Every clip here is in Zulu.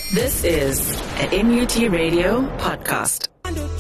This is a MUT Radio podcast.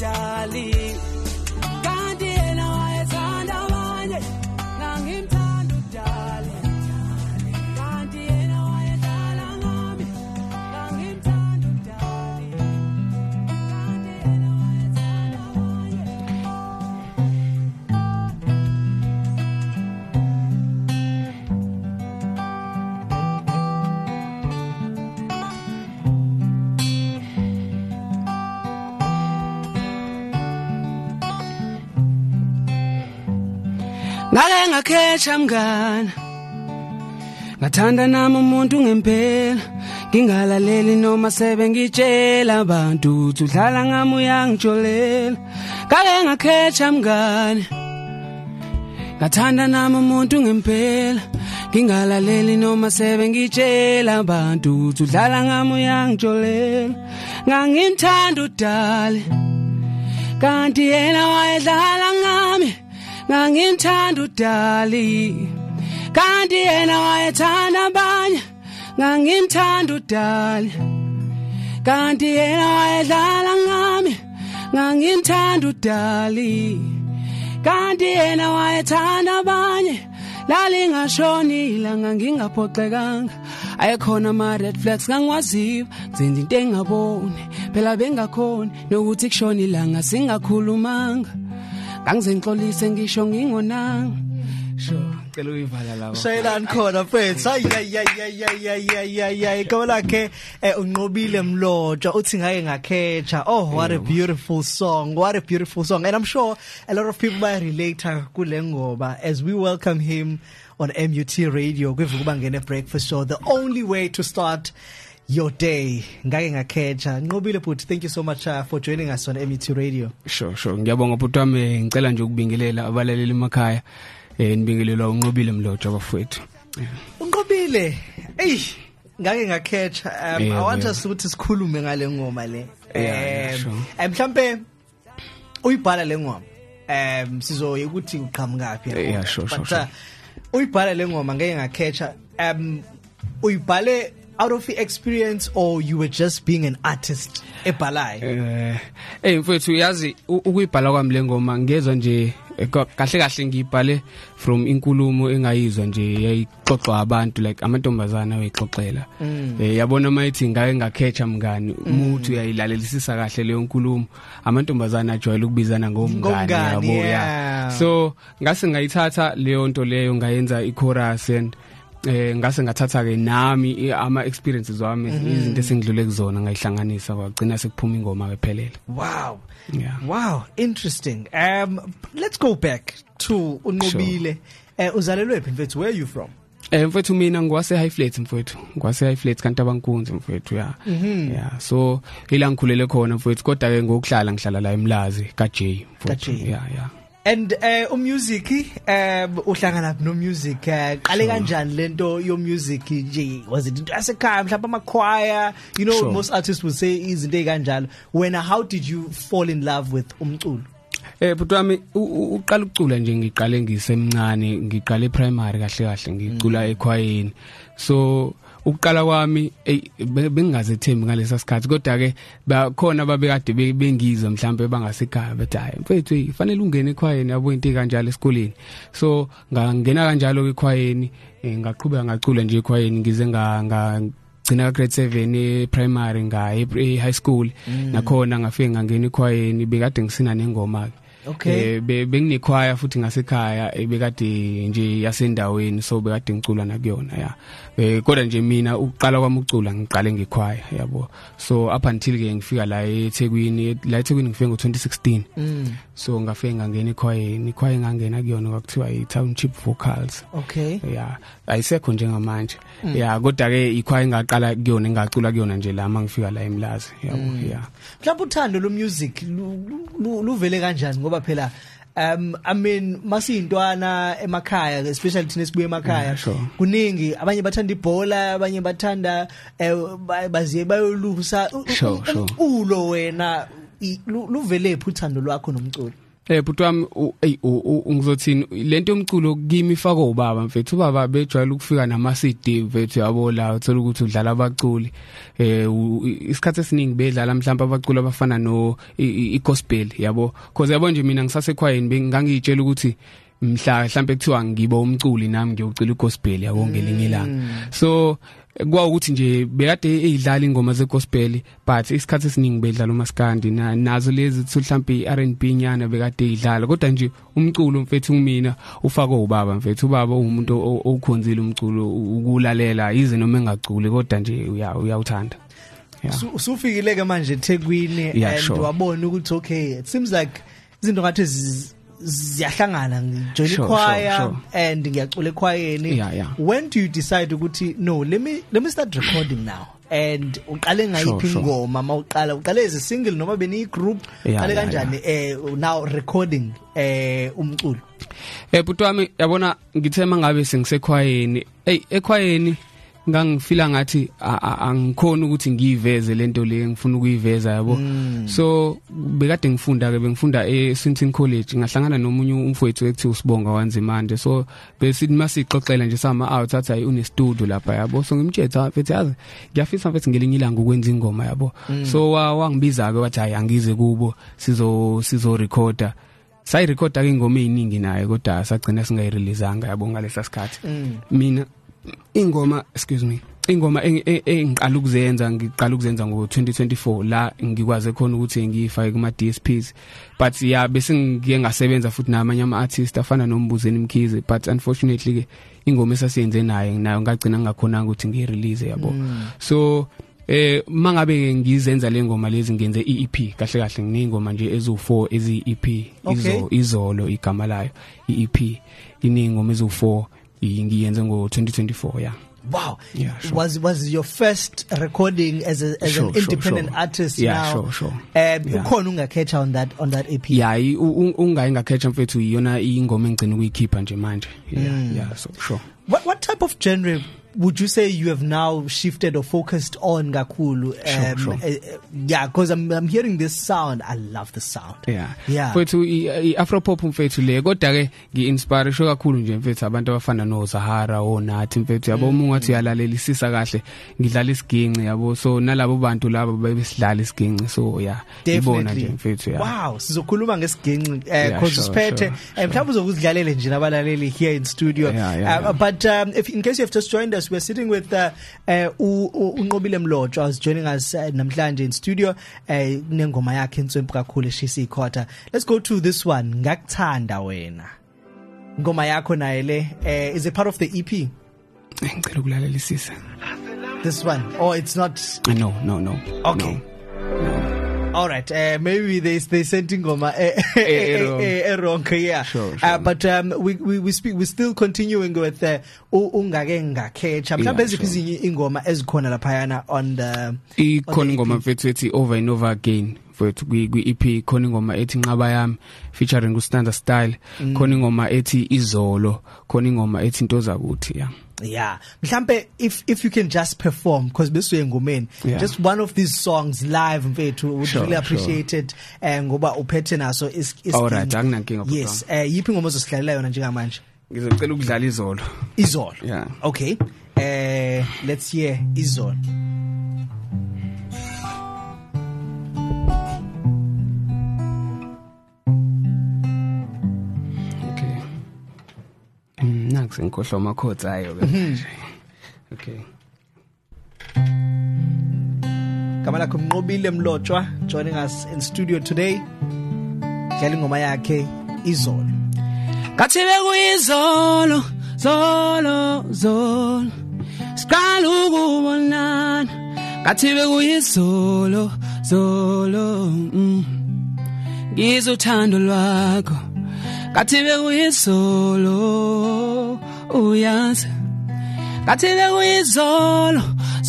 Ngake ngakhetha mngana ngathanda nami umuntu ngempela ngingalaleli noma sebe ngitshela abantu udlala ngami uyangijolela ngake ngakhetha mngana ngathanda nami umuntu ngempela ngingalaleli noma sebe ngitshela abantu udlala ngami uyangijolela ngangimthanda udale kanti yena wayedlala ngami ngangimthanda udali kanti yena wayethanda abanye ngangimthanda udali kanti yena wayedlala ngami ngangimthanda udali kanti yena wayethanda abanye lalingashonila ngangingaphoxekanga ayekhona ama red flags ngangwaziwa ngenza into engaboni phela bengakhona nokuthi kushonila ngasingakhulumanga Angizengixolise ngisho ngingonanga cela uyivala lawo Shayelani khona mfethu ay kolakhe unqobile Mlotshwa uthi ngake ngakhetha what a beautiful song and I'm sure a lot of people might relate kule ngoba as we welcome him on MUT Radio kwivuka ngene breakfast show the only way to start your day ngake ngakhetha Nqobile but thank you so much for joining us on MUT Radio. Sure ngiyabonga bhuti wami ngicela nje ukubingelela abalaleli emakhaya nibingelelwa uNqobile Mlotshwa bafowethu. uNqobile ngake ngakhetha I want us ukuthi sikhulume ngale ngoma le mhlambe uyibhala le ngoma sizoye ukuthi uqhamukapi sure uyibhala le ngoma ngeke ngakhetha uyibhale out of experience or you were just being an artist ebhalayo mfethu yazi ukuyibhala kwami lengoma ngezwe nje kahle ngibhale from inkulumo engayizwa nje yayixoxwa abantu like amantombazana ayixoxela yabona mayithi ngake ngakhetha mngani umuntu uyayilalelisisa kahle leyo nkulumo amantombazana ajwayele ukubizana ngomngani yabo so ngase ngayithatha leyo nto leyo ngayenza ichorus and ngase ngathatha ke nami ama experiences wami izinto esengidlule kuzona ngayihlanganisa kwagcina sekuphuma ingoma ephelele. Wow, interesting. Let's go back to uNqobile. Uzalelwe phi mfethu, where are you from? Mfethu mina ngwase Highflats mfethu kanti abankunzi mfethu so ila ngikhulele khona mfethu kodwa ke ngokuhlala ngihlala la eMlazi kaJ mfethu And music uhlangana no music qale kanjani lento yo music nje was it into yasekhaya mhlawumbe ama choir most artists would say izinto ekanjalo how did you fall in love with umculo but wami uqala ukucula nje ngiqale ngisemncane ngiqale primary kahle ngicula ekhwayeni so ukuqala kwami bengingazethembi ngalesa sikhathi kodwa ke bakhona babekade bengizwe mhlambe bangasekhaya bathi hayi mfethu ifanele ungene ekhwayeni yabo into kanjalo esikoleni so ngangena kanjalo ekhwayeni ngaqhubeka ngacula nje ekhwayeni ngize gcina grade 7 primary high school nakhona ngafike ngangena ekhwayeni bekade ngisina nengoma Okay. Benginekhwaya futhi ngasekhaya bekade nje yasendaweni so bekade ngicula nakuyona kodwa nje mina uqala kwami ucula ngiqale ngekhwaya yabo so up until ke ngifika la eThekwini ngifike ngo2016 so ngafike ngangena ekhwayeni ngangena kuyona kwakuthiwa iTownship Vocals ayisekho njengamanje kodwa ke ikhwaya ngaqala kuyona ngacula kuyona nje la mangifika la eMlazi yabo mhlawumbe uthando lo music luvele kanjani ngoba phela I mean masiyintwana emakhaya especially thina sibuye emakhaya kuningi abanye bathanda ibhola abanye bathanda baziye bayolusa ulo wena luvele uthando lwakho nomculo But wami ngizothini lento yomculo kimi ifaka ubaba mfethu ubaba bejwayele ukufika nama CD mfethu yabo la uthola ukuthi udlala abaculi isikhathi esiningi bedlala mhlawumbe abaculi abafana no igospel yabo because yabo nje mina ngisasekhwayeni bengangitshela ukuthi mhlawumbe kuthiwa ngibo umculi nami ngiyocula igospel yabo ngelinye ilanga so kwa ukuthi nje bekade edlala ingoma zegospel but isikhathi esiningi bedlala umaskandi nazo lezi mhlawumbe iR&B nyana bekade edlala kodwa nje umculo mfethu mina ufaka ubaba mfethu ubaba umuntu okhonzile umculo ukulalela yize noma engaculi kodwa nje uyawuthanda usufikile ke manje eThekwini and wabona ukuthi okay it seems like izinto ngathi ziyahlangana ngijoin choir and ngiyacula ekhwayeni when do you decide ukuthi no let me start recording now and uqale ngayiphi ingoma mawuqala as a single noma beni group qale kanjani now recording umculo but wami yabona ngithema ngabe sengisekhwayeni ekhwayeni ngangifila ngathi angikhona ukuthi ngiyiveze lento le ngifuna ukuyiveza yabo so bekade ngifunda eSwinton College ngahlangana nomunye umfowethu ekuthiwa uSibonga wanzimande so besithi masixoxela nje sama awuthatha une studio lapha yabo so ngimthetha mfethu yazi ngiyafisa mfethu ngelinye ilanga ukwenza ingoma yabo so wangibiza ke wathi hayi angize kubo sizo recorder sayirecorda ke ingoma eziningi naye kodwa sagcina singayireleaseanga yabo ngalesa sikhathi mina ingoma engiqala ukuzenza ngo2024 la ngikwaze khona ukuthi ngifake kuma DSPs but bese ngiye ngasebenza futhi namanye ama artists afana noMbuzeni Mkhize but unfortunately ke ingoma esasiyenze nayo ngagcina ngakhona ukuthi ngiyirelease yabo so mangabe ngizenza le ngoma lezi ngenze iEP kahle nginengoma nje ezu4 ezi-EP izolo igama layo iEP inengoma ezu4 ngiyenze ngo2024 yeah. Wow. Yeah, sure. Was your first recording as an independent artist now? Sure. Ukhona ungakhetha on that EP? Yeah, ungayingakhetha mfethu iyona ingoma engcina ukuyikhipha nje manje. Yeah, so sure. What type of genre would you say you have now shifted or focused on kakhulu? Sure. Yeah, because I'm hearing this sound. I love the sound. Yeah. Mfethu iAfropop mfethu le kodwa ke ngiinspire sho kakhulu nje mfethu abantu abafana noZahara oNathi mfethu yabo ungathi uyalalelisisa kahle ngidlala isiginci yabo so nalabo bantu labo bebesidlala isiginci so yeah ibona nje mfethu yeah. Wow, sizokhuluma ngesiginci because usiphethe mhlawumbe uzokuzidlalele nje nabalaleli here in studio. But if in case you have just joined us, we're sitting with uNqobile Mlotshwa who's joining us namhlanje in studio nengoma yakhe entswempu kakhulu eshisa ikhotha. Let's go to this one, Ngakuthanda Wena. Ngoma yakho naye le is a part of the EP. Ngicela ukulalelisisa. This one or it's not? No. Okay. No. All right, maybe they sent ingoma wrong, yeah. Sure. But we're still continuing with ungake ngakhetha. Mhlawumbe eziphizini ingoma ezikhona lapha yana on the ikhona ingoma mfethu ethi Over and Over Again mfethu kwi-EP khona ingoma ethi Nqaba Yami featuring uStanda Style khona ingoma ethi Izolo khona ingoma ethi Into Zakuthi yeah mhlambe if you can just perform because besuye ngomeni just one of these songs live mfethu would really appreciate it ngoba uphethe naso is all right akunankinga bro yes yipi ngoma ozosihlalela yona njengamanje ngizocela ukudlala Izolo yeah okay let's hear Izolo. Ngikhohlwa amakhothi ayo ke okay Kamala Nqobile Mlotshwa joining us in studio today dlala ingoma yakhe Izolo. Kathi bekuyizolo zolo siqala ukubonana kathi bekuyizolo ngizothando lwakho kathi bekuyizolo uyazi kathi bekuyizolo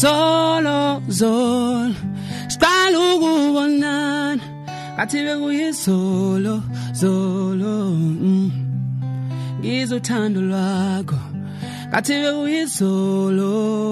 siqala ukubonana kathi bekuyizolo ngizothando lwakho kathi bekuyizolo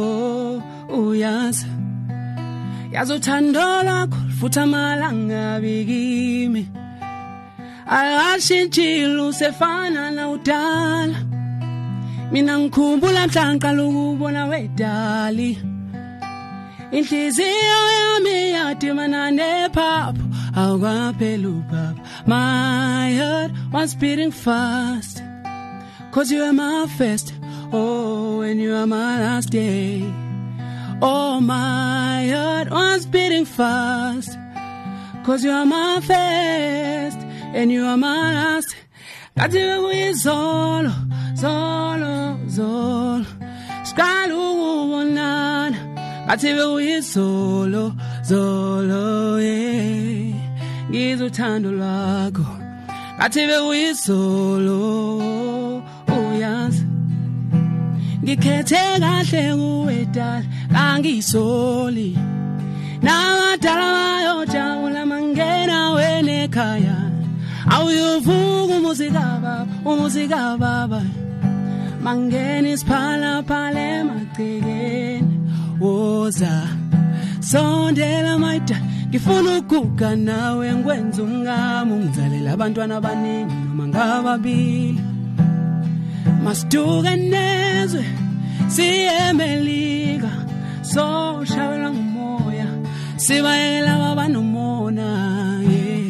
uyazi yazothando lwakho futhi amalanga bikimi Ashintshile usefana na udala mina ngikhumbula mhlanqa lokubona wedali inhliziyo yami yadimana nephapho awukaphela ubaba my heart was beating fast cause you are my first oh and you are my last day oh my heart was beating fast cause you are my first and you are my last Kathi bekuyizolo zolo zolo Skala ukubonana Kathi bekuyizolo zolo Ngizothanda lwakho Kathi bekuyizolo uyazi Ngikhethe kahle kuwedala kangisoli Namadala bayojabula mangena wena ekhaya Awuyovuka umuzika baba Mangeni isiphala phale emagcekeni Woza sondela maida ngifuna ukuguga nawe ngikwenza umngamo ungizalela abantwana abaningi noma ngababili Masiduka nezwe siyemelika so shawela ngumoya sibayela baba nomona yeah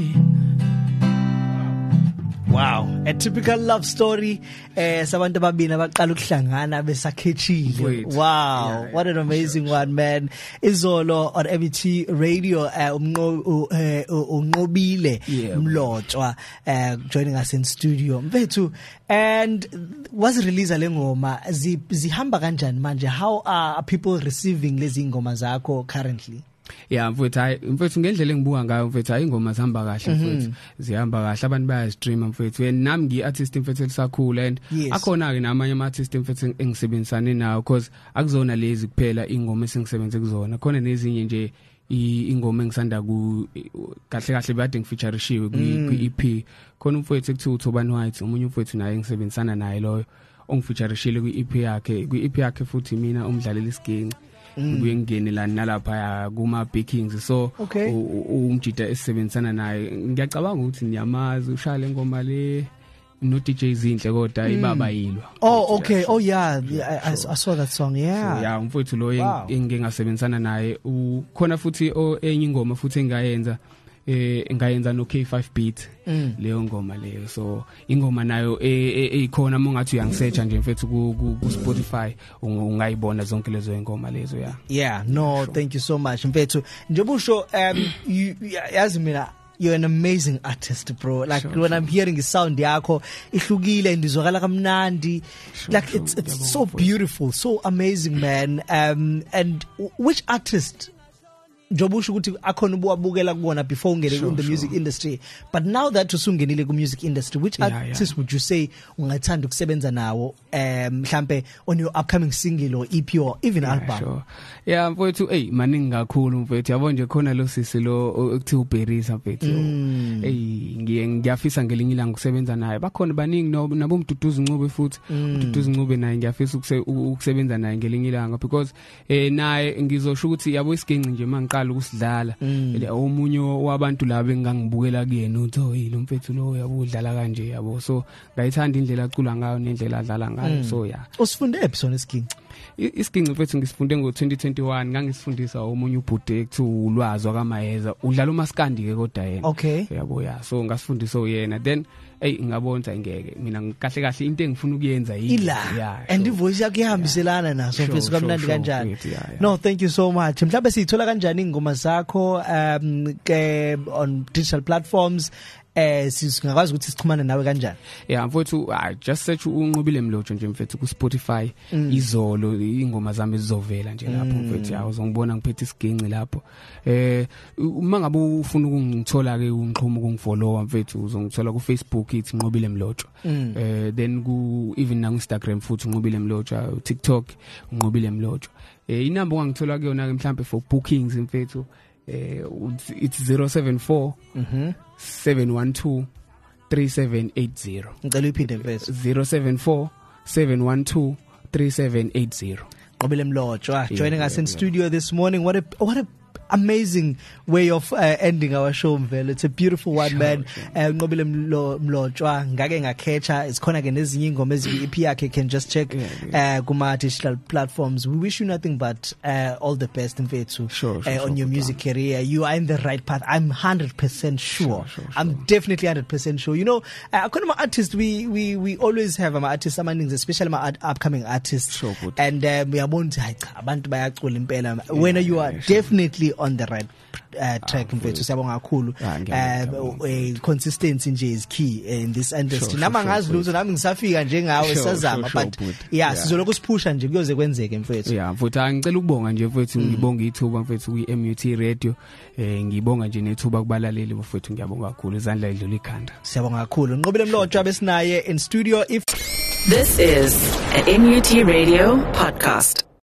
Wow, a typical love story sabantu ababini abaqala ukuhlangana besakhethile. Wow, what an amazing one man. Izolo on MET Radio unqobile Mlotshwa joining us in studio. Mfethu and was release lengoma zihamba kanjani manje how are people receiving lezi ngoma zakho currently? Yeah mfethu ngendlela engibuka ngayo mfethu ingoma zihamba kahle mfethu zihamba kahle abantu bayastreama mfethu and nami ngiartist mfethu elisakhula and akhona ke namanye ama-artist mfethu engisebenzisane nawo because akuzona lezi kuphela ingoma esengisebenze kuzona khona nezinye nje ingoma engisanda ku kahle bade ngifeatureishiwe ku-EP khona umfethu ekuthiwa uThobani White umunye umfethu naye engisebenzisana naye loyo ongifeatureishile ku-EP yakhe futhi mina umdlalela isiginci ngiyengene nalapha kuma backings so umjida esebenzisana naye ngiyacabanga ukuthi niyamazi ushaya ngoma le no DJ Zinhle kodwa ibaba yilwa okay I saw that song so, umfowethu lo engingasebenzisana naye khona futhi enye ingoma futhi engayenza engayenza no K5 beat leyo ngoma leyo so ingoma nayo ekhona mongathi uyangisearcha nje mfethu ku Spotify ungayibona zonke lezo ingoma lezo no thank you so much mfethu njengoba usho yazi mina you're an amazing artist bro like when I'm hearing the sound yakho ihlukile indizwakala kamnandi like it's so beautiful so amazing man and which artist Jobusho ukuthi akhona ubuwabukela kuona before ungene in the music industry but now that usungenile ku music industry which artist would you say ungathanda ukusebenza nawo mhlambe on your upcoming single or EP or even album mfowethu maningi kakhulu mfowethu yabo nje khona lo sisi lo ukuthiwa uBerisa mfowethu ngiyafisa ngelinye ilanga ukusebenza naye bakhona baningi nabo umduduzi Ncube futhi umduduzi Ncube naye ngiyafisa ukusebenza naye ngelinye ilanga because naye ngizosho ukuthi yabo isiginci nje manje ukusidlala omunye wabantu laba engangibukela kuyena uthi lo mfethu lo yabudlala kanje yabo so ngayithanda indlela acula ngayo nendlela adlala ngayo so usifunde episode isiginci isiginci mfethu ngisifunde ngo2021 ngangisifundisa omunye ubhude ekuthiwa ulwazi wakaMaheza udlala uMaskandi ke kodwa yena yabo so ngasifundisa uyena then ngabona ngeke mina kahle into engifuna ukuyenza yini and ivoice yakho ihambiselana naso mfethu kamnandi kanjani no thank you so much mhlawumbe sithola kanjani ingoma zakho on digital platforms singakwazi ukuthi sixhumane nawe kanjani mfowethu just search unqobile Mlotshwa nje mfethu ku Spotify izolo ingoma zami zizovela nje lapho mfethu uzongibona ngiphethe isiginci lapho uma ngabe ufuna ukungithola ke unqhuma ukungifollow mfethu uzongithola ku Facebook ithi Nqobile Mlotshwa then ku even na Instagram futhi Nqobile Mlotshwa TikTok Nqobile Mlotshwa inamba ongangithola kuyona ke mhlambe for bookings mfethu it's 074 712 3780 ngicela uyiphinde mfethu 074 712 3780 Nqobile Mlotshwa joining us in studio this morning what a amazing way of ending our show mvelo. It's a beautiful one, man. Nqobile Mlotshwa ngake ngakhetha isikhona ke nezinye ingoma ezikwi EP yakhe, can just check kuma digital platforms. We wish you nothing but all the best mfethu on your music career. You are in the right path. I'm 100% sure. I'm definitely 100% sure. You know, akona ma artists we always have ama artists amaningi, especially my upcoming artists, and uyabona ukuthi abantu bayacula impela when you are definitely on the right track mfethu. Siyabonga kakhulu. Consistency nje is key in this industry. Nama ngazi lutho nami ngisafika njengawe sazama, but yeah sizoloku sipusha nje kuyoze kwenzeke mfethu. Yeah mfuthu ngicela ukubonga nje mfethu, ngibonga ithuba mfethu kwi MUT Radio, ngibonga nje nethuba kubalaleli mfethu, ngiyabonga kakhulu, izandla idlula ikhanda. Siyabonga kakhulu. Nqobile Mlotshwa besinaye in studio. This is a MUT Radio podcast.